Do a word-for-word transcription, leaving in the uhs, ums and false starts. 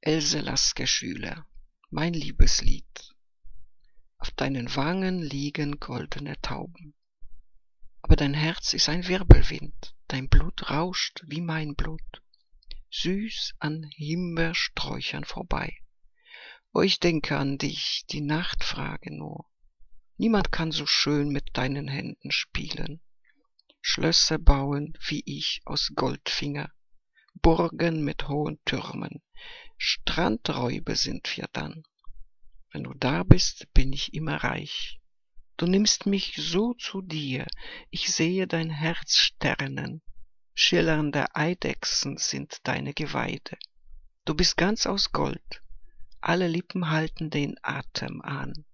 Else Lasker Schüler, mein Liebeslied. Auf deinen Wangen liegen goldene Tauben, aber dein Herz ist ein Wirbelwind, dein Blut rauscht wie mein Blut, süß an Himbeersträuchern vorbei. Oh, ich denke an dich, die Nacht frage nur. Niemand kann so schön mit deinen Händen spielen, Schlösser bauen wie ich aus Goldfinger, Burgen mit hohen Türmen, Strandräuber sind wir dann. Wenn du da bist, bin ich immer reich. Du nimmst mich so zu dir, ich sehe dein Herz sternen, schillernde Eidechsen sind deine Geweide. Du bist ganz aus Gold, alle Lippen halten den Atem an.